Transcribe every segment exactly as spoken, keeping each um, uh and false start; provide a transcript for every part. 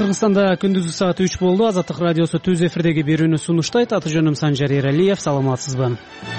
Кыргызстанда күндүзгү саат үч болду. Азаттык радиосу түз эфирдеги берүүнү сунуштайт. Аты жөнүм Санжар Эралиев. Саламатсызбы?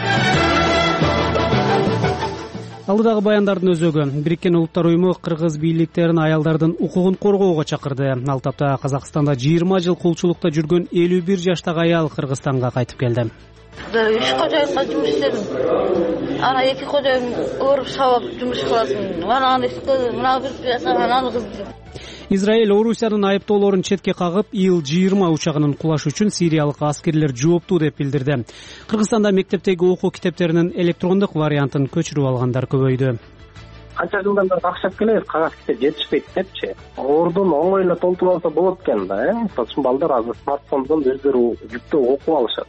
Алдыдагы баяндардын өзөгү. Бириккен Улуттар уюму кыргыз бийликтерин аялдардын укугун коргоого чакырды. Ал тапта Казакстанда жыйырма жыл кулчулукта жүргөн элүү бир жаштагы аял Кыргызстанга кайтып келди. Үч кожоюнга жумуш иштедим. Ана эки кожоюн ооруп сабап жумуш кыласың. Мана аны кыз, мына бир жаса, аны кыз. Израиль Орусиянын айыптоолорун четке кагып, Ил жыйырма учагынын кулашы үчүн сириялык аскерлер жооптуу деп билдирди. Кыргызстанда мектептеги окуу китептеринин электрондук вариантын көчүрүп алгандар көбөйдү. Канча жылдан бери акчап келебиз, кагаз китеп жетишпейт депчи. Ордун оңой эле толтуруп алса болот экен да, э? Сосын балдар азыр смартфондон өздөрү жүктөп окуп алышат.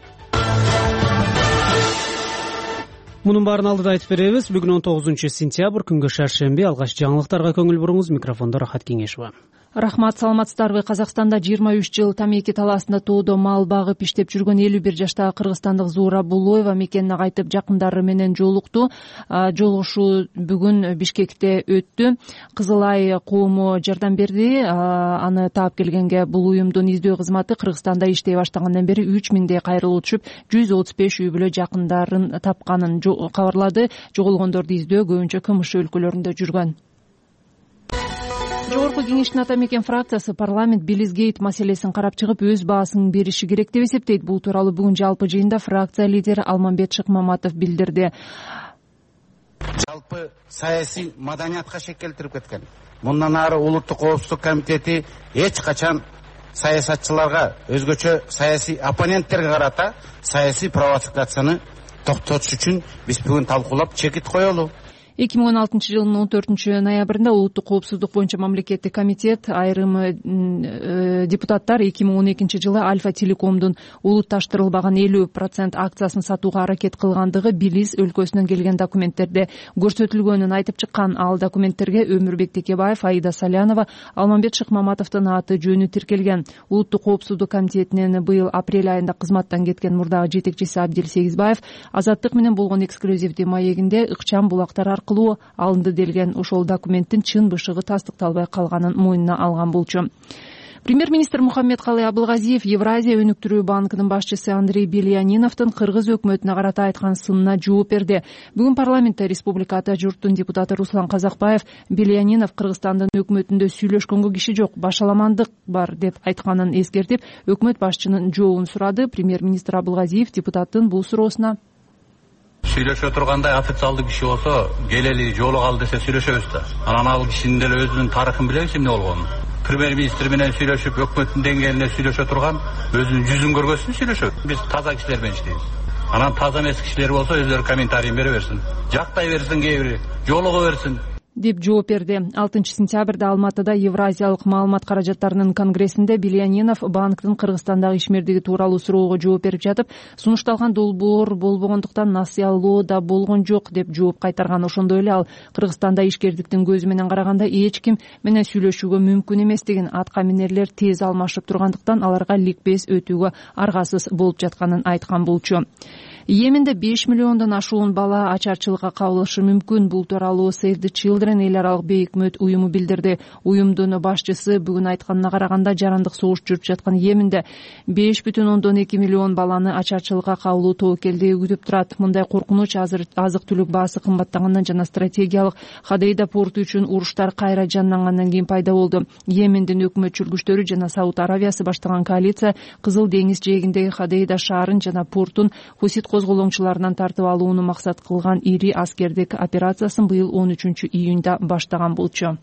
Мунун баарын алдыда айтып беребиз. Бүгүн он тогузунчу сентябрь, күнгө шаршемби. Алгач жаңылыктарга көңүл буруңуз. Микрофондо Рахат Кеңешова. Рахмат, саламатсыздарбы? Казакстанда жыйырма үч жыл тамеки талаасында тоодо мал багып иштеп жүргөн элүү бир жаштагы кыргызстандык Зуура Булоева мекенине кайтып жакындары менен жолукту. Жолугушуу бүгүн Бишкекте өттү. Кызыл Ай коому жардам берди. Аны таап келгенге бул уюмдун издөө кызматы Кыргызстанда иштей баштагандан бери үч миңдей кайрылуу түшүп, жүз отуз беш үй бүлө жакындарын тапканын кабарлады. Жоголгондорду издөө көбүнчө КМШ өлкөлөрүндө жүргөн. Жогорку кеңештин ата мекен фракциясы парламент Билизгейт маселесин карап чыгып, өз баасын бериши керек деп эсептейт. Бул тууралуу бүгүн жалпы жыйында фракция лидери Алмамбет Шыкмаматов билдирди. Жалпы саясий маданиятка шек келтирип кеткен. Мындан ары Улуттук коопсуздук комитети эч качан саясатчыларга, өзгөчө саясий оппоненттерге карата саясий провокацияны токтотуш үчүн биз бүгүн талкуулап чекит коелу. эки миң он алтынчы жылдын он төртүнчү ноябрында Улуттук коопсуздук боюнча мамлекеттик комитет айрым депутаттар эки миң он экинчи жылы Альфа Телекомдун улутташтырылбаган элүү процент акциясын сатууга аракет кылгандыгы Билис өлкөсүнөн келген документтерде көрсөтүлгөнүн айтып чыккан. Ал документтерге Өмүрбек Текебаев, Аида Салянова, Алмамбет Шыкмаматовдун аты жөнү тиркелген. Улуттук коопсуздук комитетинин быйыл апрель айында кызматтан кеткен мурдагы жетекчиси Абдил Сегизбаев Азаттык менен болгон эксклюзивдүү маегинде ыкчам булактар аркылуу алынды делген. Ошол документтин чын бышыгы тастыкталбай калганын мойнуна алган болчу. Премьер-министр Мухаммедкалый Абылгазиев Евразия өнүктүрүү банкынын башчысы Андрей Беляниновдун кыргыз өкмөтүнө карата айткан сынына жооп берди. Бүгүн парламентте республикада журттун депутаты Руслан Казакбаев Белянинов Кыргызстандын өкмөтүндө сүйлөшкөнгө киши жок, башаламандык бар деп айтканын эскертип, өкмөт башчынын жообун сурады. Премьер-министр Абылгазиев депутаттын бул суроосуна сүйлөшө тургандай официалдуу киши болсо, келели жолугалы десе сүйлөшөбүз да. Анан ал кишинин деле өзүнүн тарыхын билебиз эмне болгонун. Премьер-министр менен сүйлөшүп, өкмөттүн деңгээлинде сүйлөшө турган, өзүнүн жүзүн көргөзсүн, сүйлөшөбүз. Биз таза кишилер менен иштейбиз. Анан таза эмес кишилер болсо, өздөрү комментарийин бере берсин. Жактай берсин, кээ бири жолуга берсин деп жооп берди. алтынчы сентябрда Алматыда Евразиялык маалымат каражаттарынын конгрессинде Белянинов банктын Кыргызстандагы ишмердиги тууралуу суроого жооп берип жатып, сунушталган долбоор болбогондуктан насыялоо да болгон жок деп жооп кайтарган. Ошондой эле ал Кыргызстанда ишкердиктин көзү менен караганда эч ким менен сүйлөшүүгө мүмкүн эместигин, атка минерлер тез алмашып тургандыктан аларга ликбез өтүүгө аргасыз болуп жатканын айткан болчу. Йеменде беш миллиондон ашуун бала ачарчылыкка кабылышы мүмкүн. Бул тууралуу Save the Children эл аралык бейөкмөт уюму билдирди. Уюмдун башчысы бүгүн айтканына караганда, жарандык согуш жүрүп жаткан Йеменде беш бүтүн ондон эки миллион баланы ачарчылыкка кабылуу тобокелдиги күтүп турат. Мындай коркунуч азыр азык-түлүк баасы кымбаттагандан жана стратегиялык Хадейда порту үчүн уруштар кайра жандангандан кийин пайда болду. Йемендин өкмөтчүл күчтөрү жана Сауд Аравиясы баштаган коалиция Кызыл деңиз жээгиндеги Хадейда шаарын жана портун хусит козголоңчуларынан тартып алууну максат кылган ири аскердик операциясын быйыл он үчүнчү июнда баштаган болчу.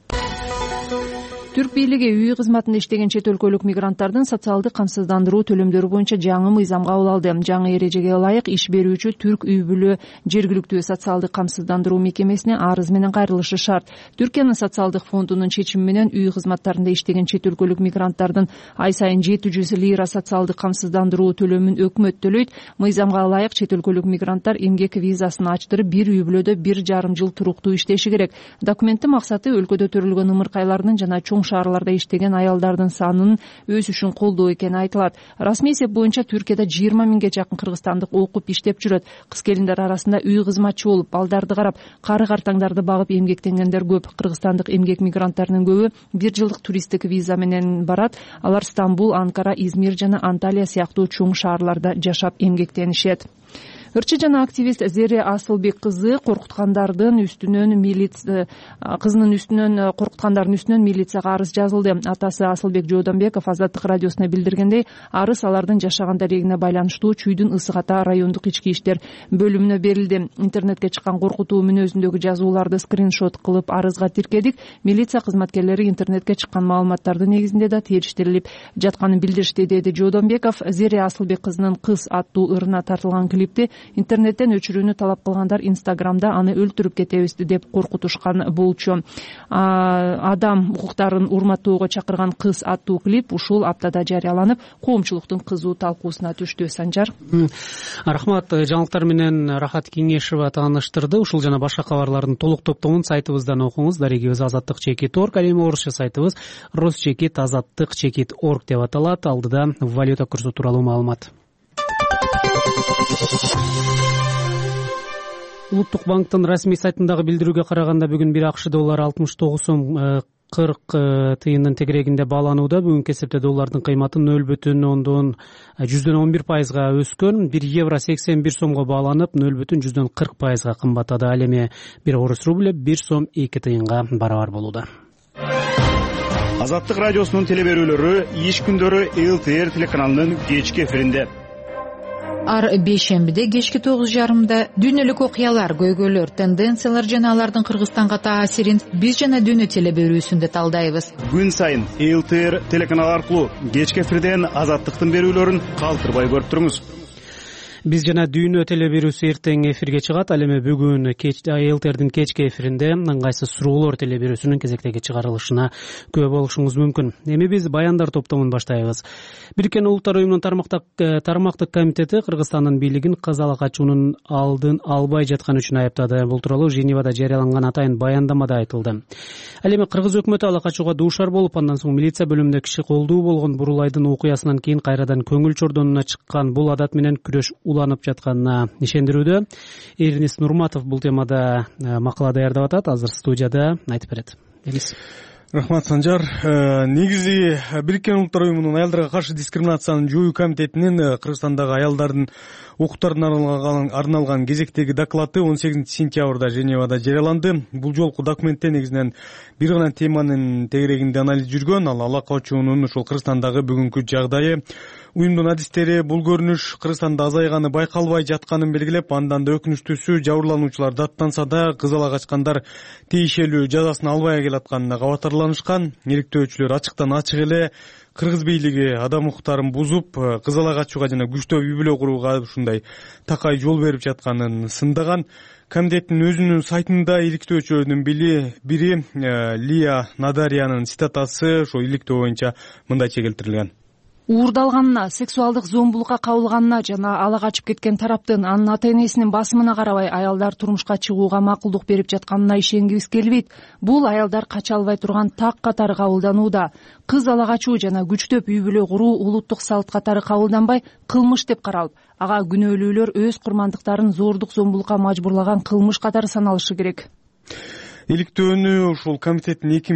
Түрк бийлиги үй кызматында иштеген чет өлкөлүк мигранттардын социалдык камсыздандыруу төлөмдөрү боюнча жаңы мыйзам кабыл алды. Жаңы эрежеге ылайык иш берүүчү түрк үй бүлө жергиликтүү социалдык камсыздандыруу мекемесине арыз менен кайрылышы шарт. Түркиянын социалдык фондунун чечими менен үй кызматтарында иштеген чет өлкөлүк мигранттардын ай сайын жети жүз лира социалдык камсыздандыруу төлөмүн өкмөт төлөйт. Мыйзамга ылайык чет өлкөлүк мигранттар эмгек визасын ачтырып, бир үй бүлөдө бир жарым жыл туруктуу иштеши керек. Документтин максаты өлкөдө төрөлгөн ымыркайлардын жана чоң чоң шаарларда иштеген аялдардын санынын өсүшүн колдоо экени айтылат. Расмий эсеп боюнча Түркияда жыйырма миңге жакын кыргызстандык окуп иштеп жүрөт. Кыз келиндер арасында үй кызматчы болуп, балдарды карап, кары картаңдарды багып эмгектенгендер көп. Кыргызстандык эмгек мигранттарынын көбү бир жылдык туристтик виза менен барат. Алар Стамбул, Анкара, Измир жана Анталия сыяктуу чоң шаарларда жашап эмгектенишет. Ырчы жана активист Зере Асылбек кызы коркуткандардын үстүнөн милиция кызынын үстүнөн коркуткандардын үстүнөн милицияга арыз жазылды. Атасы Асылбек Жоодонбеков Азаттык радиосуна билдиргендей, арыз алардын жашаган дарегине байланыштуу Чүйдүн Ысык Ата райондук ички иштер бөлүмүнө берилди. Интернетке чыккан коркутуу мүнөзүндөгү жазууларды скриншот кылып арызга тиркедик. Милиция кызматкерлери интернетке чыккан маалыматтардын негизинде да териштирилип жатканын билдиришти, деди Жоодонбеков. Зере Асылбек кызынын Кыз аттуу ырына тартылган клипти интернеттен өчүрүүнү талап кылгандар Инстаграмда аны өлтүрүп кетебиз деп коркутушкан болчу. Адам укуктарын урматтоого чакырган Кыз аттуу клип ушул аптада жарыяланып, коомчулуктун кызуу талкуусуна түштү. Санжар. Рахмат. Жаңылыктар менен Рахат Кеңешева тааныштырды. Ушул жана башка кабарлардын толук топтомун сайтыбыздан окуңуз. Дарегибиз азаттык чекит орг, ал эми орусча сайтыбыз росчекит азаттык чекит орг деп аталат. Алдыда валюта курсу тууралуу маалымат. Улуттук банктын расмий сайтындагы билдирүүгө караганда бүгүн бир АКШ доллары алтымыш тогуз сом кырк тыйындын тегерегинде бааланууда. Бүгүнкү эсепте доллардын кыйматы нөл бүтүн ондон жүздөн он бир пайызга өскөн. бир евро сексен бир сомго бааланып, нөл бүтүн жүздөн кырк пайызга кымбаттады. Ал эми бир орус рубль бир сом эки тыйынга барабар болууда. Азаттык радиосунун телеберүүлөрү иш күндөрү эл ти эр телеканалынын кечки эфиринде. Ар бейшембиде кечки тогуз жарымда дүйнөлүк окуялар, көйгөйлөр, тенденциялар жана алардын Кыргызстанга таасирин биз жана дүйнө телеберүүсүндө талдайбыз. Күн сайын эл ти эр телеканалы аркылуу кечки эфирден Азаттыктын берүүлөрүн калтырбай көрүп туруңуз. Биз жана дүйнө телеберүүсү эртең эфирге чыгат. Ал эми бүгүн эл ти эрдин кечки эфиринде ыңгайсыз суроолор телеберүүсүнүн кезектеги чыгарылышына күбө болушуңуз мүмкүн. Эми биз баяндар топтомун баштайбыз. Бириккен Улуттар уюмунун тармактык комитети Кыргызстандын бийлигин кыз ала качуунун алдын албай жатканы үчүн айыптады. Бул тууралуу Женевада жарыяланган атайын баяндамада айтылды. Ал эми Кыргыз өкмөтү ала качууга дуушар болуп, андан соң милиция бөлүмүндө киши колдуу болгон Бурулайдын окуясынан кийин кайрадан көңүл чордонуна чыккан бул адат менен күрөш уланып жатканына ишендирүүдө. Эрнис Нурматов бул темада макала даярдап атат. Азыр студияда айтып берет. Эрнис. Рахмат, Санжар. Негизи Бириккен Улуттар уюмунун аялдарга каршы дискриминациянын жоюу комитетинин Кыргызстандагы аялдардын укуктарына арналган кезектеги доклады он сегизинчи сентябрда Женевада жарыяланды. Бул жолку документте негизинен бир гана теманын тегерегинде анализ жүргөн. Ал ала качуунун ушул Кыргызстандагы бүгүнкү жагдайы, уюмдун адистери бул көрүнүш Кыргызстанда азайганы байкалбай жатканын белгилеп, андан да өкүнүчтүүсү жабырлануучулар даттанса да кыз ала качкандар тийишелүү жазасын албай келатканына кабатарланышкан. Иликтөөчүлөр ачыктан ачык эле Кыргыз бийлиги адам укуктарын бузуп, кыз ала качууга жана күчтүү үй бүлө курууга ушундай такай жол берип жатканын сындаган. Комитеттин өзүнүн сайтында иликтөөчүлөрдүн бири Лия Надарянын цитатасы ошо иликтөө боюнча мындайча келтирилген. Уурдалганына, сексуалдык зомбулукка кабылганына жана ала качып кеткен тараптын анын ата-энесинин басымына карабай аялдар турмушка чыгууга макулдук берип жатканына ишенгибиз келбейт. Бул аялдар кача албай турган так катары кабылданууда. Кыз ала качуу жана күчтөп үй бүлө куруу улуттук салт катары кабылданбай кылмыш деп каралып, ага күнөөлүүлөр өз курмандыктарын зордук зомбулукка мажбурлаган кылмыш катары саналышы керек. Иликтөөнү ушул комитеттин эки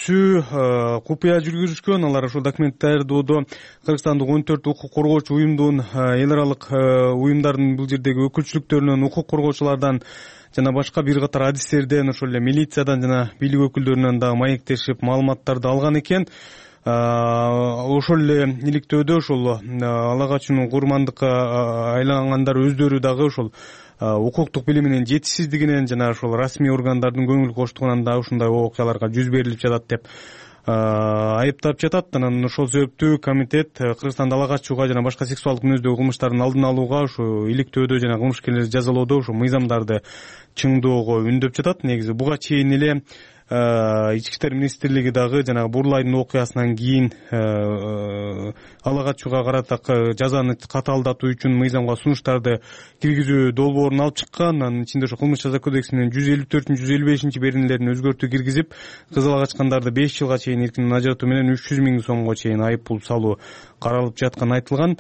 мүчөсү купуя жүргүзүшкөн. Алар ушул документ даярдоодо Кыргызстандык он төрт укук коргоочу уюмдун эл аралык уюмдардын бул жердеги өкүлчүлүктөрүнөн, укук коргоочулардан жана башка бир катар адистерден, ошол эле милициядан жана бийлик өкүлдөрүнөн дагы маектешип маалыматтарды алган экен. Ошол эле иликтөөдө ошол ала качуунун курмандыкка айлангандар өздөрү дагы ошол укуктук билиминин жетишсиздигинен жана ошол расмий органдардын көңүл коштугунан да ушундай окуяларга жүз берилип жатат деп айыптап жатат. Анан ошол себептүү комитет Кыргызстанда ала качууга жана башка сексуалдык мүнөздөгү кылмыштардын алдын алууга, ушу иликтөөдө жана кылмышкерлерди жазалоодо ошо мыйзамдарды чыңдоого үндөп жатат. Негизи буга чейин эле ички иштер министрлиги дагы жанагы Бурлайдын окуясынан кийин ала качууга карата жазаны катаалдатуу үчүн мыйзамга сунуштарды киргизүү долбоорун алып чыккан. Анын ичинде ошо кылмыш жаза кодексинин жүз элүү төртүнчү жүз элүү бешинчи беренелерине өзгөртүү киргизип, кызыл ала качкандарды беш жылга чейин эркинен ажыратуу менен үч жүз миң сомго чейин айып пул салуу каралып жатканы айтылган.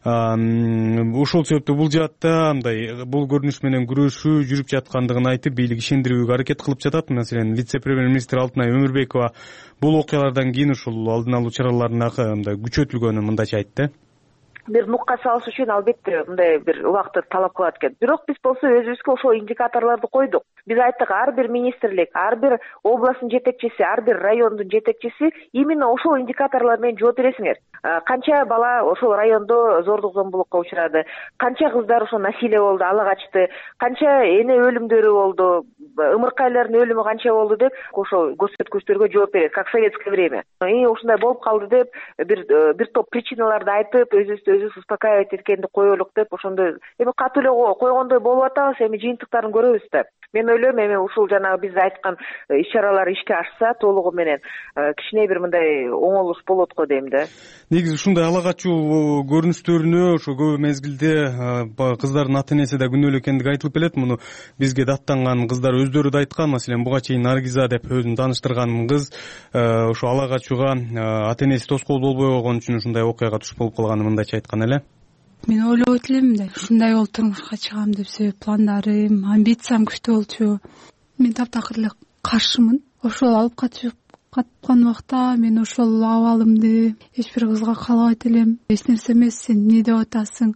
Ошол себептен бул жаатта мындай бул көрүнүш менен күрөшүү жүрүп жаткандыгын айтып, бийлик ишендирүүгө аракет кылып жатат. Маселен, вице-премьер-министр Алтынай Өмүрбекова бул окуялардан кийин ушул алдын алуу чараларына мындай күчөтүлгөнүн мындайча айтты. Бир нукка салыш үчүн албетте мындай бир убакытты талап кылат экен. Бирок биз болсо өзүбүзгө ошол индикаторлорду койдук. Биз айттык, ар бир министрлик, ар бир областтын жетекчиси, ар бир райондун жетекчиси именно ошол индикаторлор менен жооп бересиңер. Канча бала ошол райондо зордук зомбулукка учурады, канча кыздар ошо насилие болду, ала качты, канча эне өлүмдөрү болду, ымыркайлардын өлүмү канча болду деп ошол көрсөткүчтөргө жооп берет, как в советское время. И ушундай болуп калды деп бир бир топ причиналарды айтып, өзүбүздү өзүбүз успокаивать эткенди коелук деп ошондой эми катуу эле койгондой болуп атабыз, эми жыйынтыктарын көрөбүз да. Мен ойлойм, эми ушул жанагы биз айткан иш-чаралар ишке ашса толугу менен кичине бир мындай оңолуш болот го дейм да. Негизи ушундай ала качуу көрүнүштөрүнө ошо көп мезгилде кыздардын ата энеси да күнөөлүү экендиги айтылып келет. Муну бизге даттанган кыздар өздөрү да айткан. Маселен, буга чейин Наргиза деп өзүн тааныштырган кыз ошо ала качууга ата энеси тоскоол болбой койгон үчүн ушундай окуяга туш болуп калганын мындайча айткан эле. Мен ойлобойт элем да, ушундай болуп турмушка чыгам деп, себеп пландарым, амбициям күчтүү болчу. Мен таптакыр эле каршымын. Ошол алып качып каткан убакта мен ошол абалымды эч бир кызга каалабайт элем. Эч нерсе эмес, сен эмне деп атасың?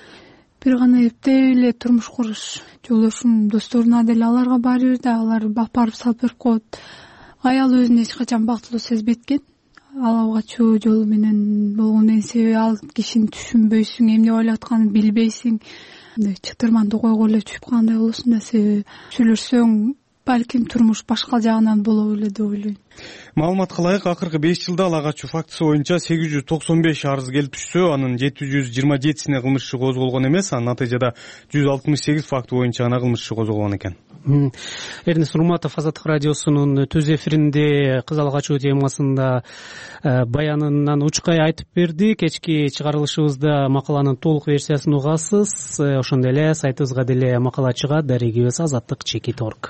Бир гана эптеп эле турмуш куруш. Жолдошум, досторуна деле аларга баары бир да, алар бак барып салып берип коет. Аял өзүн эч качан бактылуу сезбейт экен. Ала качуу жолу менен болгондун себеби ал кишини түшүнбөйсүң, эмне ойлоп атканын билбейсиң. Мындай чыктырманды койго эле түшүп калгандай болосуң да, себеби сүйлөшсөң балким турмуш башка жагынан боло белет деп ойлойм. Маалыматка ылайык, акыркы беш жылда ала качуу фактысы боюнча сегиз жүз токсон беш арыз келип түшсө, анын жети жүз жыйырма жетисине кылмыш иши козголгон эмес, анын натыйжада жүз алтымыш сегиз факты боюнча гана кылмыш иши козголгон экен. Эрнис Урматов Азаттык радиосунун түз эфиринде кыз ала качуу темасында баянынан учкай айтып берди. Кечки чыгарылышыбызда макаланын толук версиясын угасыз. Ошондой эле сайтыбызга деле макала чыгат. Дарегибиз азаттык чекит орг.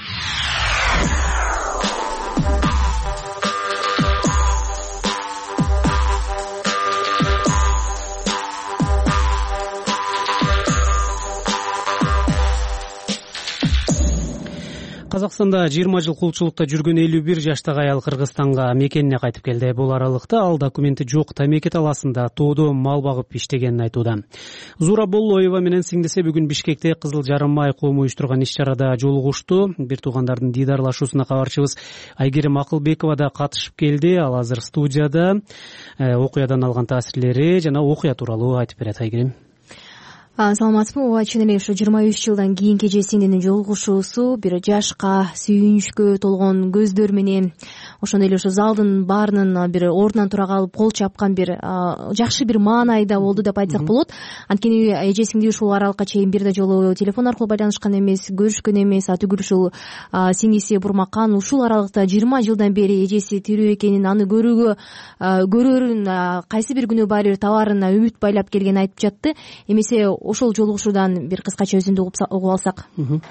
Казакстанда жыйырма жыл кулчулукта жүргөн элүү бир жаштагы аял Кыргызстанга мекенине кайтып келди. Бул аралыкта ал документи жок Тамеки талаасында тоодо мал багып иштегенин айтууда. Зура Боллоева менен сиңдиси бүгүн Бишкекте Кызыл Жарым ай коому уюштурган иш-чарада жолугушту. Бир туугандардын дидарлашуусуна кабарчыбыз Айгерим Акылбекова да катышып келди. Ал азыр студияда окуядан алган таасирлери жана окуя тууралуу айтып берет. Айгерим. Саламатсызбы? Ооба, чын эле ушу жыйырма үч жылдан кийинки эжесинин жолугушуусу бир жашка, сүйүнүчкө толгон көздөр менен ошондой эле ушу залдын баарынын бир ордунан тура калып кол чапкан бир жакшы бир маанайда болду деп айтсак болот. Анткени эжесиңди ушул аралыкка чейин бир да жолу телефон аркылуу байланышкан эмес, көрүшкөн эмес. Атүгүл ушул сиңиси Бурмакан ушул аралыкта жыйырма жылдан бери эжеси тирүү экенин, аны көрүүгө көрөрүн, кайсы бир күнү баары бир табаарына үмүт байлап келгенин айтып жатты. Эмесе ошол жолугушуудан бир кыскача өзүндү угуп алсак.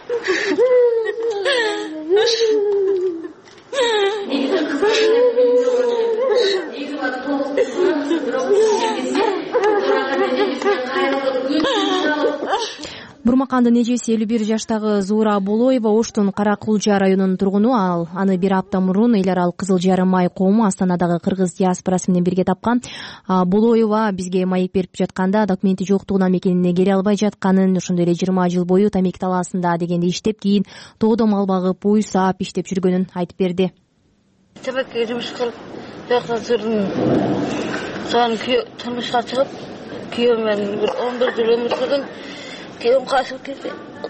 Бурмакандын эжеси элүү бир жаштагы Зуура Болоева Оштун Кара Кулжа районунун тургуну. Ал аны бир апта мурун эл аралык Кызыл Жарым ай коому Астанадагы кыргыз диаспорасы менен бирге тапкан. Болоева бизге маек берип жатканда документи жоктугунан мекенине келе албай жатканын, ошондой эле жыйырма жыл бою Тамеки талаасында дегенде иштеп, кийин тоодо мал багып, уй саап иштеп жүргөнүн айтып берди. Тамекиге жумуш кылып, жакта жүрдүм. Сонун турмушка чыгып, күйөөм менен бир он бир жыл өмүр сүрдүм. Күйөөм качып кетти.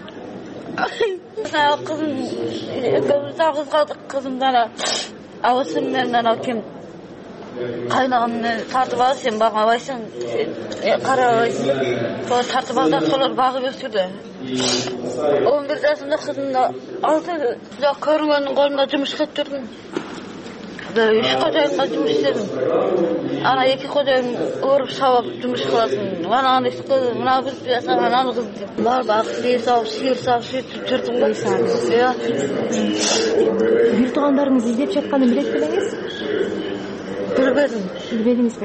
Кызым, экөөбүз жалгыз калдык. Кызым дана абысым менен ана ким кайнаган тартып алып сен багабайсың, карабайсың. Сол тартып алып солар багып өсүрдү. он бир жашында кызымды алты жак көрүнгөндүн колунда жумуш кылып жүрдүм. Үч кожоюнга жумуш иштедим. Ана эки кожоюн уруп сабап жумуш кыласың. Ананы иш кыл, мына бир жаса ананы кыз деп. Бар баксы сабап, сыйыр сабап сөйтүп жүрдүм го. Бир туугандарыңыз издеп жатканын билет белеңиз? Билбедим. Билбедиңизби?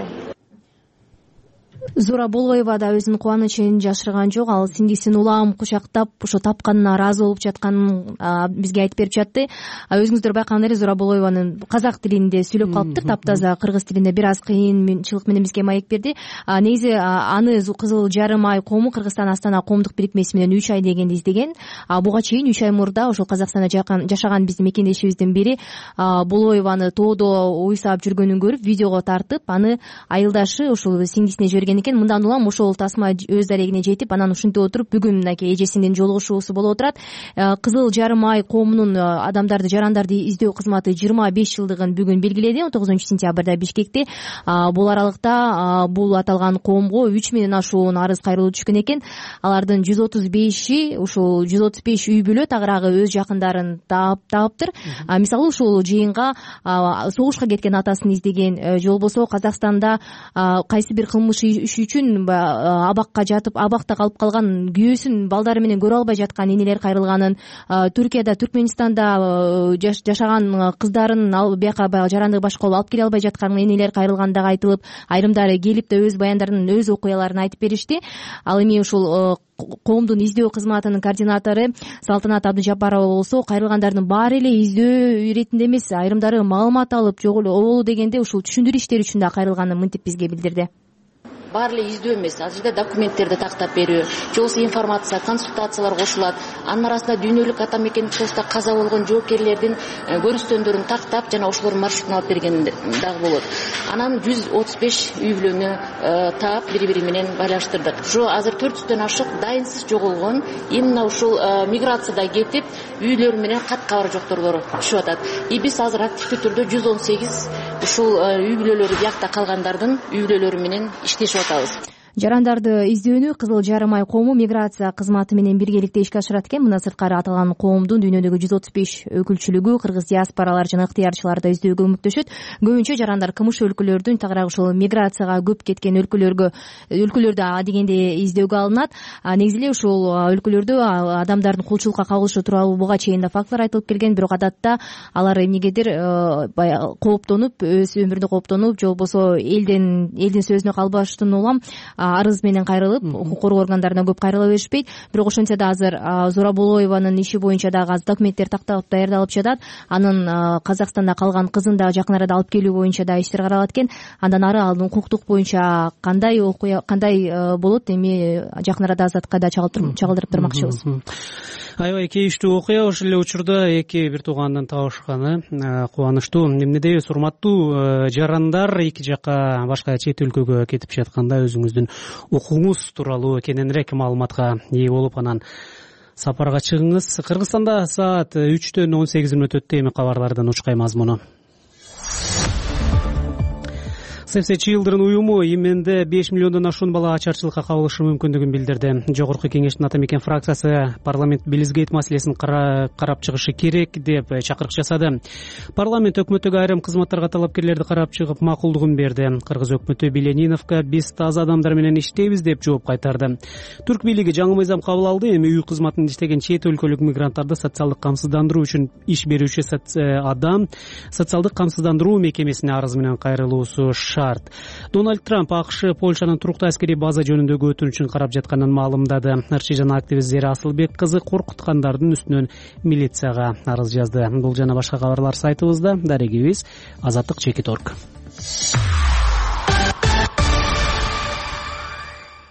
Зура Болоева да өзүнүн кубанычын жашырган жок. Ал сиңдисин улам кучактап, ошо тапканына ыраазы болуп жатканын бизге айтып берип жатты. Өзүңүздөр байкагандай эле Зура Болоеванын казак тилинде сүйлөп калыптыр, таптаза кыргыз тилинде бир аз кыйынчылык менен бизге маек берди. Негизи аны Кызыл Жарым ай коому Кыргызстан Астана коомдук бирикмеси менен үч ай дегенди издеген. Буга чейин үч ай мурда ошол Казакстанда жашаган биздин мекендешибиздин бири Болоеваны тоодо уйсаап жүргөнүн көрүп, видеого тартып, аны айылдашы ушул сиңдисине жиберген. Мындан улам ошол тасма өз дарегине жетип, анан ушинтип отуруп бүгүн мынакей эжесинин жолугушуусу болуп отурат. Кызыл Жарым ай коомунун адамдарды, жарандарды издөө кызматы жыйырма беш жылдыгын бүгүн белгиледи. он тогузунчу сентябрда Бишкекте. Бул аралыкта бул аталган коомго үч миңден ашуун арыз кайрылуу түшкөн экен. Алардын жүз отуз беши ушул жүз отуз беш үй бүлө тагыраагы өз жакындарын таптыр. Мисалы ушул жыйынга согушка кеткен атасын издеген, же болбосо Казакстанда кайсы бир кылмыш үчүн абакка жатып, абакта калып калган күйөөсүн балдары менен көрө албай жаткан энелер кайрылганын, Түркияда, Түркмөнстанда жашаган кыздарын бияка жарандыгы башка болуп алып келе албай жаткан энелер кайрылгандыгы айтылып, айрымдары келип да өз баяндарын, өз окуяларын айтып беришти. Ал эми ушул коомдун издөө кызматынын координатору Салтанат Абдыжапарова болсо, кайрылгандардын баары эле издөө иретинде эмес, айрымдары маалымат алып, жок эле оболу дегенде ушул түшүндүрүү иштери үчүн да кайрылганын мынтип бизге билдирди. Баары эле издөө эмес, ал жерде документтерди тактап берүү, же болбосо информация, консультациялар кошулат. Анын арасында дүйнөлүк ата мекен соғышта каза болгон жоокерлердин көрүнүштөрүн тактап, жана ошолордун маршрутун алып берген дагы болот. Анан жүз отуз беш үй бүлөнү таап, бири-бири менен байланыштырдык. Ушу азыр төрт жүздөн ашык дайынсыз жоголгон, именно ушул миграцияда кетип, үйлөрү менен кат кабары жокторлор түшүп атат. И биз азыр активдүү түрдө жүз он сегиз ушул үй бүлөлөрү биякта калгандардын үй бүлөлөрү менен иштешип атабыз. Жарандарды издөөнү Кызыл Жарым ай коому миграция кызматы менен биргеликте ишке ашырат экен. Мына сырткары аталган коомдун дүйнөдөгү жүз отуз беш өкүлчүлүгү кыргыз диаспоралар жана ыктыярчыларды издөөгө көмөктөшөт. Көбүнчө жарандар кымыш өлкөлөрдүн, тагыраак ушул миграцияга көп кеткен өлкөлөргө өлкөлөрдө адегенде издөөгө алынат. Негизи эле ушул өлкөлөрдө адамдардын кулчулукка кабылышы тууралуу буга чейин да фактылар айтылып келген, бирок адатта алар эмнегедир баягы кооптонуп, өз өмүрүндө кооптонуп, же болбосо элден элдин сөзүнө калбаштан улам арыз менен кайрылып, укук коргоо органдарына көп кайрыла беришпейт. Бирок ошентсе да азыр Зура Болоеванын иши боюнча дагы азыр документтер такталып даярдалып жатат. Анын Казакстанда калган кызын да жакын арада алып келүү боюнча да иштер каралат экен. Андан ары ал укуктук боюнча кандай окуя, кандай болот, эми жакын арада азатка да чагылдырып турмакчыбыз. Аябай кейиштүү окуя. Ошол эле учурда эки бир туугандын табышканы кубанычтуу. Эмне дейбиз, урматтуу жарандар, эки жака башка чет өлкөгө кетип жатканда өзүңүздүн укугуңуз тууралуу кененирээк маалыматка ээ болуп, анан сапарга чыгыңыз. Кыргызстанда саат үчтөн он сегиз мүнөт өттү. Эми кабарлардын учкай мазмуну. СФС Children уюму именде беш миллиондон ашуун бала ачарчылыкка кабылышы мүмкүндүгүн билдирди. Жогорку кеңештин ата мекен фракциясы парламент Билизгейт маселесин карап чыгышы керек деп чакырык жасады. Парламент өкмөттөгү айрым кызматтарга талапкерлерди карап чыгып макулдугун берди. Кыргыз өкмөтү Билениновго биз таза адамдар менен иштейбиз деп жооп кайтарды. Түрк бийлиги жаңы мыйзам кабыл алды. Эми үй кызматын иштеген чет өлкөлүк мигранттарды социалдык камсыздандыруу үчүн иш берүүчү адам социалдык камсыздандыруу мекемесине арыз менен кайрылуусу шарт. Дональд Трамп АКШ Польшанын туруктуу аскерий база жөнүндөгү өтүнүчүн карап жатканын маалымдады. РЧ жана активист Зере Асылбек кызы коркуткандардын үстүнөн милицияга арыз жазды. Бул жана башка кабарлар сайтыбызда. Дарегибиз азаттык чекит точка орг.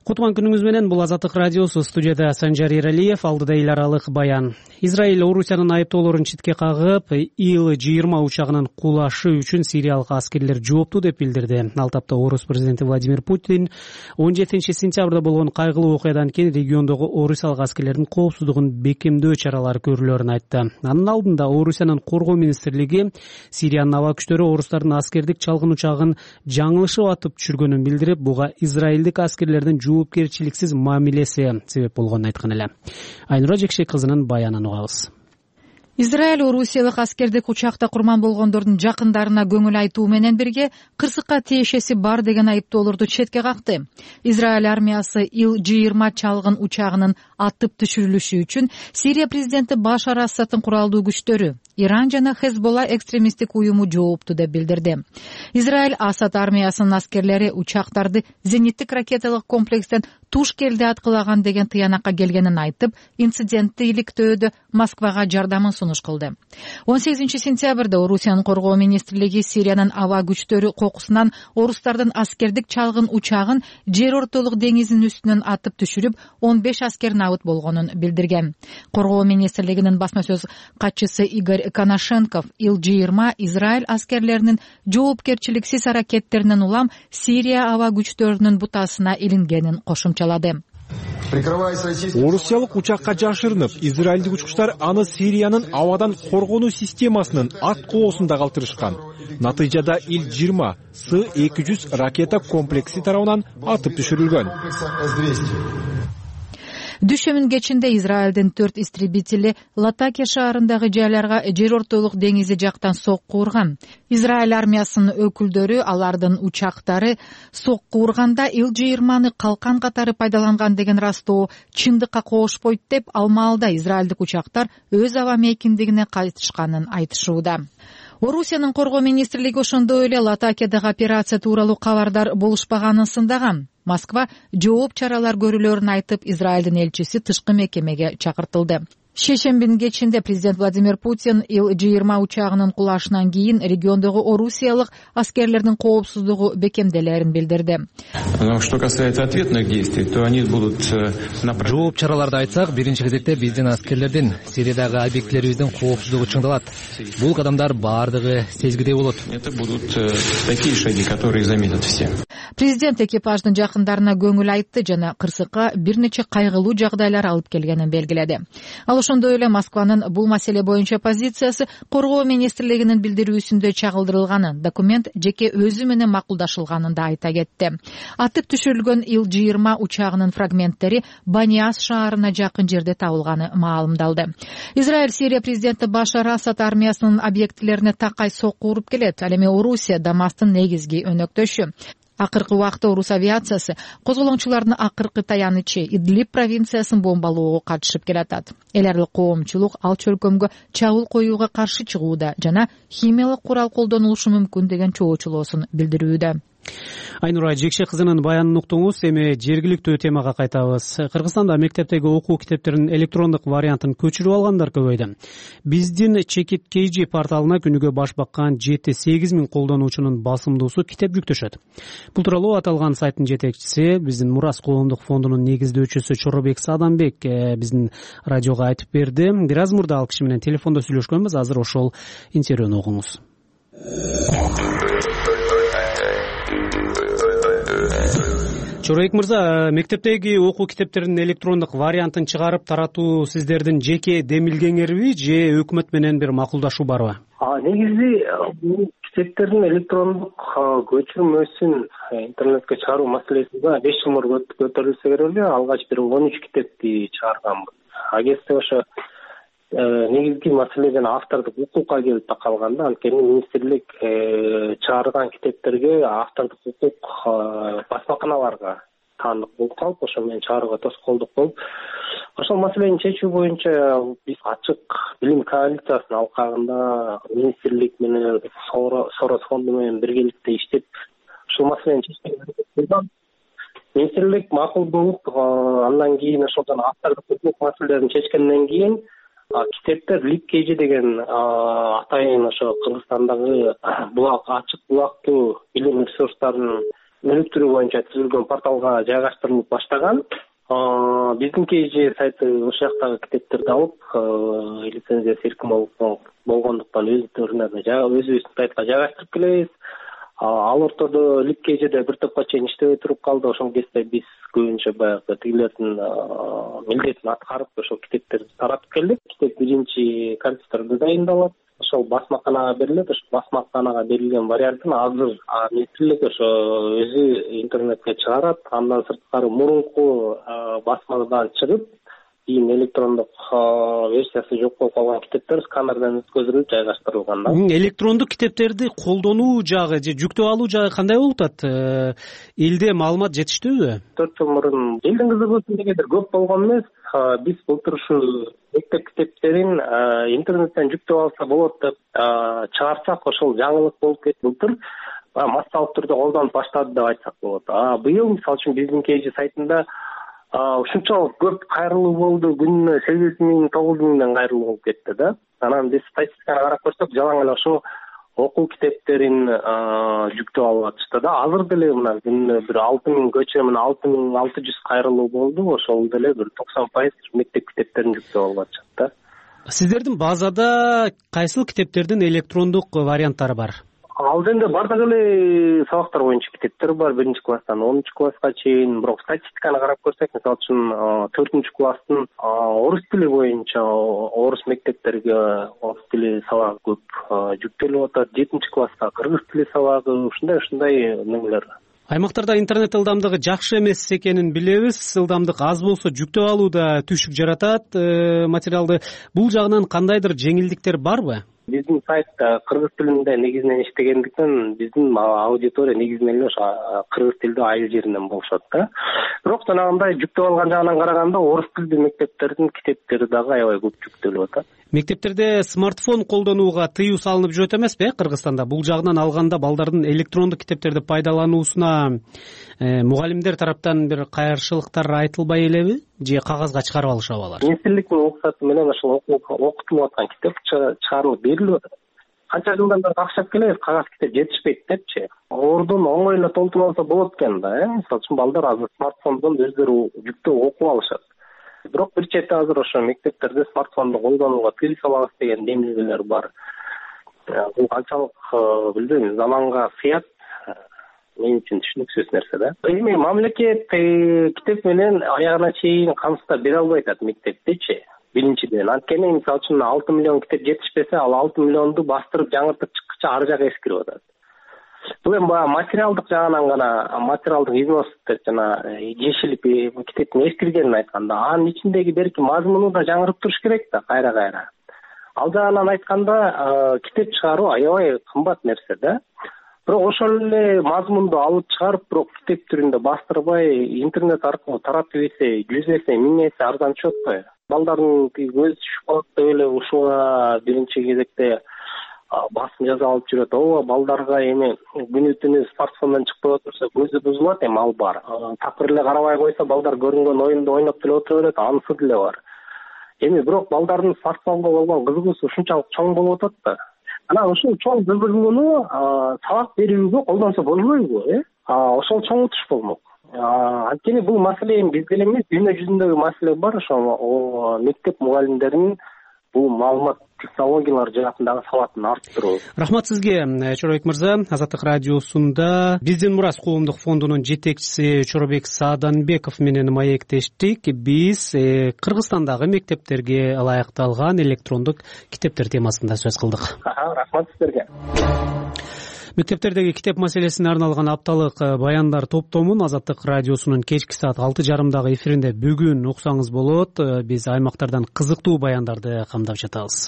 Кутман күнүңүз менен, бул Азаттык радиосу, студияда Санжар Эралиев, алдыда эл аралык баян. Израиль Орусиянын айыптоолорун четке кагып, ил жыйырма учагынын кулашы үчүн сириялык аскерлер жоопту деп билдирди. Ал тапта Орус президенти Владимир Путин он жетинчи сентябрда болгон кайгылуу окуядан кийин региондогу орусиялык аскерлердин коопсуздугун бекемдөө чаралары көрүлөрүн айтты. Анын алдында Орусиянын коргоо министрлиги Сириянын аба күчтөрү орустардын аскердик чалгын учагын жаңылышып атып түшүргөнүн билдирип, буга израилдик аскерлердин жоопкерчиликсиз мамилеси себеп болгонун айткан эле. Айнура Жекшек кызынын баянын угабыз. Израиль орусиялык аскердик учакта курман болгондордун жакындарына көңүл айтуу менен бирге кырсыкка тиешеси бар деген айыптоолорду четке какты. Израиль армиясы ил жыйырма чалгын учагынын атып түшүрүлүшү үчүн Сирия президенти Башар Асадтын куралдуу күчтөрү, Иран жана Хезболла экстремисттик уюму жоопту деп билдирди. Израиль Асад армиясынын аскерлери учактарды зениттик ракеталык комплекстен туш келди аткылаган деген тыянакка келгенин айтып, инцидентти иликтөөдө Москвага жардамын сунуш кылды. он сегизинчи сентябрда Орусиянын коргоо министрлиги Сириянын аба күчтөрү кокусунан орустардын аскердик чалгын учагын жер ортолук деңизинин үстүнөн атып түшүрүп, он беш аскер набыт болгонун билдирген. Коргоо министрлигинин басма сөз катчысы Игорь Коношенков ил жыйырма Израиль аскерлеринин жоопкерчиликсиз аракеттеринен улам Сирия аба күчтөрүнүн бутасына илингенин кошумчалады. Орусиялык учакка жашырынып, израилдик учкучтар аны Сириянын абадан коргонуу системасынын ат коосунда калтырышкан. Натыйжада ил жыйырма С эки жүз ракета комплекси тарабынан атып түшүрүлгөн. Дүшөмүн кечинде Израилдин төрт истребители Латакия шаарындагы жайларга жер ортолук деңизи жактан сокку урган. Израиль армиясынын өкүлдөрү алардын учактары сокку урганда ил жыйырманы калкан катары пайдаланган деген растоо чындыкка коошпойт деп, ал маалда израилдик учактар өз аба мейкиндигине кайтышканын айтышууда. Орусиянын коргоо министрлиги ошондой эле Латакиядагы операция тууралуу кабардар болушпаганын сындаган. Москва жооп чаралар көрүлөрүн айтып, Израилдин элчиси тышкы мекемеге чакыртылды. Шейшембинин кечинде президент Владимир Путин ил жыйырма учагынын кулашынан кийин региондогу орусиялык аскерлердин коопсуздугу бекемделерин билдирди. Что касается ответных действий, то они будут жооп чараларды айтсак, биринчи кезекте биздин аскерлердин Сириядагы объектилерибиздин коопсуздугу чыңдалат. Бул кадамдар баардыгы сезгидей болот. Это будут такие шаги, которые заметят все. Президент экипаждын жакындарына көңүл айтты жана кырсыкка бир нече кайгылуу жагдайлар алып келгенин белгиледи. Ал ошондой эле Москванын бул маселе боюнча позициясы коргоо министрлигинин билдирүүсүндө чагылдырылганын, документ жеке өзү менен макулдашылганын да айта кетти. Атып түшүрүлгөн ил жыйырма учагынын фрагменттери Баниас шаарына жакын жерде табылганы маалымдалды. Израиль Сирия президенти Башар Асад армиясынын объектилерине такай сокку уруп келет. Ал эми Орусия Дамастын негизги өнөктөшү. Акыркы убакта орус авиациясы козголоңчулардын акыркы таянычы Идлиб провинциясын бомбалоого катышып келатат. Эл аралык коомчулук ал чөлкөмгө чабуул коюуга каршы чыгууда жана химиялык курал колдонулушу мүмкүн деген чоочулоосун билдирүүдө. Айнура Жекшек кызынын баянын уктуңуз. Эми жергиликтүү темага кайтабыз. Кыргызстанда мектептеги окуу китептеринин электрондук вариантын көчүрүп алгандар көбөйдү. Биздин Чекит Кейжи порталына күнүгө баш баккан жети сегиз миң колдонуучунун басымдуусу китеп жүктөшөт. Бул тууралуу аталган сайттын жетекчиси, биздин Мурас коомдук фондунун негиздөөчүсү Чоробек Садамбек биздин радиого айтып берди. Бир аз мурда ал киши менен телефондо сүйлөшкөнбүз. Азыр ошол интервьюну угуңуз. Чоройк мырза, мектептеги окуу китептеринин электрондук вариантын чыгарып таратуу сиздердин жеке демилгеңерби же өкмөт менен бир макулдашуу барбы? Негизи бул китептердин электрондук көчүрмөсүн интернетке чыгаруу маселесинде беш жыл мурун көтөрүлсө керек эле. Алгач бир он үч китепти чыгарганбыз. Агентство ошо негизги маселеден автордук укукка келип такалганда, анткени министрлик чыгарган китептерге автордук укук басмаканаларга таандык болуп калып, ошо менен чыгарууга тоскоолдук болуп, ошол маселени чечүү боюнча биз ачык билим коалициясынын алкагында министрлик менен Сорос фонду менен биргеликте иштеп, ушул маселени чечүүгө аракет кылган. Министрлик макул болуп, андан кийин ошолдон автордук укук маселелерин чечкенден кийин китептер Липкейжи деген атайын ошо Кыргызстандагы булак ачык булактуу билим ресурстарынын өнүктүрүү боюнча түзүлгөн порталга жайгаштырылып баштаган. Биздин кей сайты ошол жактагы китептерди алып, лицензиясы эркин болгондуктан өздөрүнө өзүбүздүн сайтка жайгаштырып келебиз. Ал ортодо Лик кейжеде бир топко чейин иштебей туруп калды. Ошол кезде биз көбүнчө баягы тигилердин милдетин аткарып ошол китептерди таратып келдик. Китеп биринчи компьютерде дайындалат. Ошол басмаканага берилет. Ошол басмаканага берилген вариантын азыр министрлик ошо өзү интернетке чыгарат. Андан сырткары мурунку басмадан чыгып, кийин электрондук версиясы жок болуп калган китептер сканерден өткөзүлүп жайгаштырылган да. Электрондук китептерди колдонуу жагы же жүктөп алуу жагы кандай болуп атат? Элде маалымат жетиштүүбү? төрт жыл мурун элдин кызыгуусу дегендер көп болгон эмес. Биз былтыр ушу мектеп китептерин интернеттен жүктөп алса болот деп чыгарсак, ошол жаңылык болуп кетти. Былтыр массалык түрдө колдонуп баштады деп айтсак болот. Быйыл мисалы үчүн биздин кей сайтында ушунчалык көп кайрылуу болду, күнүнө сегиз миң тогуз миңден кайрылуу болуп кетти да. Анан биз статистиканы карап көрсөк, жалаң эле ошо окуу китептерин жүктөп алып атышты да. Азыр деле мына күнүнө бир алты миң көчө менен алты миң алты жүз кайрылуу болду. Ошол деле бир токсон пайыз мектеп китептерин жүктөп алып атышат да. Сиздердин базада кайсыл китептердин электрондук варианттары бар? Ал жерде бардык эле сабактар боюнча китептер бар, биринчи класстан онунчу класска чейин. Бирок статистиканы карап көрсөк, мисалы үчүн төртүнчү класстын орус тили боюнча орус мектептерге орус тили сабагы көп жүктөлүп атат. жетинчи класска кыргыз тили сабагы, ушундай ушундай нелер. Аймактарда интернет ылдамдыгы жакшы эмес экенин билебиз. Ылдамдык аз болсо жүктөп алууда түшүк жаратат материалды. Бул жагынан кандайдыр жеңилдиктер барбы? Биздин сайт кыргыз тилинде негизинен иштегендиктен биздин аудитория негизинен эле ошо кыргыз тилдүү айыл жеринен болушат да. Бирок жанагындай жүктөп алган жагынан караганда орус тилдүү мектептердин китептери дагы аябай көп жүктөлүп атат. Мектептерде смартфон колдонууга тыюу салынып жүрөт эмеспи Кыргызстанда? Бул жагынан алганда балдардын электрондук китептерди пайдалануусуна мугалимдер тараптан бир кайрышылыктар айтылбай элеби? Же кагазга чыгарып алышабы алар? Министрликтин уруксаты менен ошол окутулуп аткан китеп чыгарылып берилип атат. Канча жылдан бери какшап келебиз, кагаз китеп жетишпейт депчи. Ордун оңой эле толтуруп алса болот экен да, э? Мисалы үчүн балдар азыр смартфондон өздөрү жүктөп окуп алышат. Бирок бир четте азыр ошо мектептерде смартфонду колдонууга тыюу салабыз деген демилгелер бар. Бул канчалык билбейм, заманга сыят, мен үчүн түшүнүксүз нерсе да. Эми мамлекет китеп менен аягына чейин камсыздап бере албай атат мектептечи. Биринчиден, анткени мисалы үчүн алты миллион китеп жетишпесе, ал алты миллионду бастырып жаңыртып чыккыча ар жагы эскирип атат. Бул эми баягы материалдык жагынан гана, материалдык износ деп жана жешилип китептин эскиргенин айтканда, анын ичиндеги берки мазмуну да жаңырып туруш керек да, кайра-кайра. Ал жагынан айтканда, китеп чыгаруу аябай кымбат нерсе да. Бирок ошол эле мазмунду алып чыгарып, бирок китеп түрүндө бастырбай интернет аркылуу таратып ийсе, жүз эсе, миң эсе арзан түшөт го. Балдардын көз түшүп калат деп эле ушуга биринчи кезекте басым жаза алып жүрөт. Ооба, балдарга эми күнү түнү смартфондон чыкпай отурса көзү бузулат, эми ал бар. Такыр эле карабай койсо балдар көрүнгөн оюнду ойноп деле отура берет, анысы деле бар. Эми бирок балдардын смартфонго болгон кызыгуусу ушунчалык чоң болуп атат да. Анан ушул чоң кызыгууну сабак берүүгө колдонсо болбойбу, э? Ошол чоңутуш болмок. Анткени бул маселе эми бизде эле эмес, дүйнө жүзүндөгү маселе бар. Ошо мектеп мугалимдеринин бул маалымат технологиялар жаатындагы сабатын арттыруу. Рахмат сизге, Чоробек мырза. Азаттык радиосунда Биздин мурас коомдук фондунун жетекчиси Чоробек Сааданбеков менен маектештик. Биз Кыргызстандагы мектептерге ылайыкталган электрондук китептер темасында сөз кылдык. Рахмат сиздерге. Мектептердеги китеп маселесине арналган апталык баяндар топтомун Азаттык радиосунун кечки саат алты жарымдагы эфиринде бүгүн уксаңыз болот. Биз аймактардан кызыктуу баяндарды камдап жатабыз.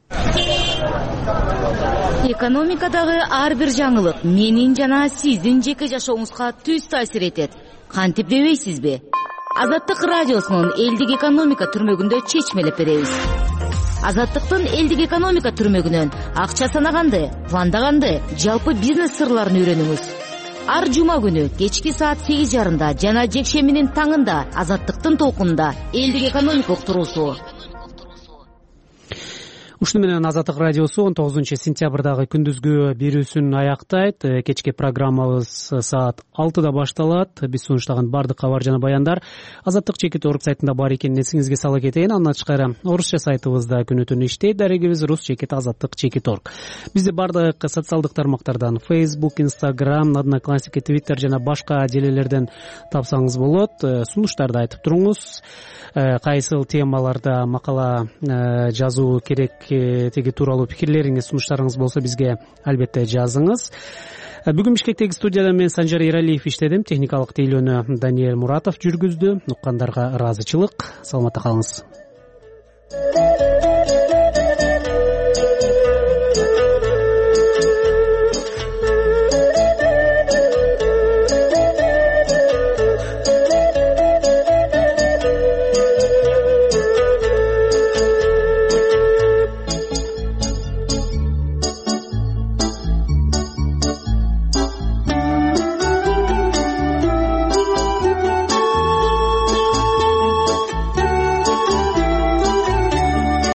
Экономикадагы ар бир жаңылык менин жана сиздин жеке жашооңузга түз таасир этет. Кантип дебейсизби? Азаттык радиосунун элдик экономика түрмөгүндө чечмелеп беребиз. Азаттыктын элдик экономика түрмөгүнөн акча санаганды, пландаганды, жалпы бизнес сырларын үйрөнүңүз. Ар жума күнү кечки саат сегиз жарымда жана жекшембинин таңында Азаттыктын толкунунда элдик экономика уктуруусу. ушуну менен Азаттык радиосу он тогузунчу сентябрдагы күндүзгү берүүсүн аяктайт. Кечки программабыз саат алтыда башталат. Биз сунуштаган бардык кабар жана баяндар Азаттык чекит орг сайтында бар экенин эсиңизге сала кетейин. Андан тышкары орусча сайтыбызда күнү түнү иштейт. Дарегибиз рус чекит азаттык чекит орг. Бизди бардык социалдык тармактардан Facebook, Instagram, Одноклассники, Twitter жана башка желелерден тапсаңыз болот. Сунуштарды айтып туруңуз. Кайсыл темаларда макала жазуу керек теги тууралуу пикирлериңиз, сунуштарыңыз болсо бизге албетте жазыңыз. Бүгүн Бишкектеги студияда мен Санжар Эралиев иштедим. Техникалык тейлөөнү Даниэль Муратов жүргүздү. Уккандарга ыраазычылык. Саламатта калыңыз.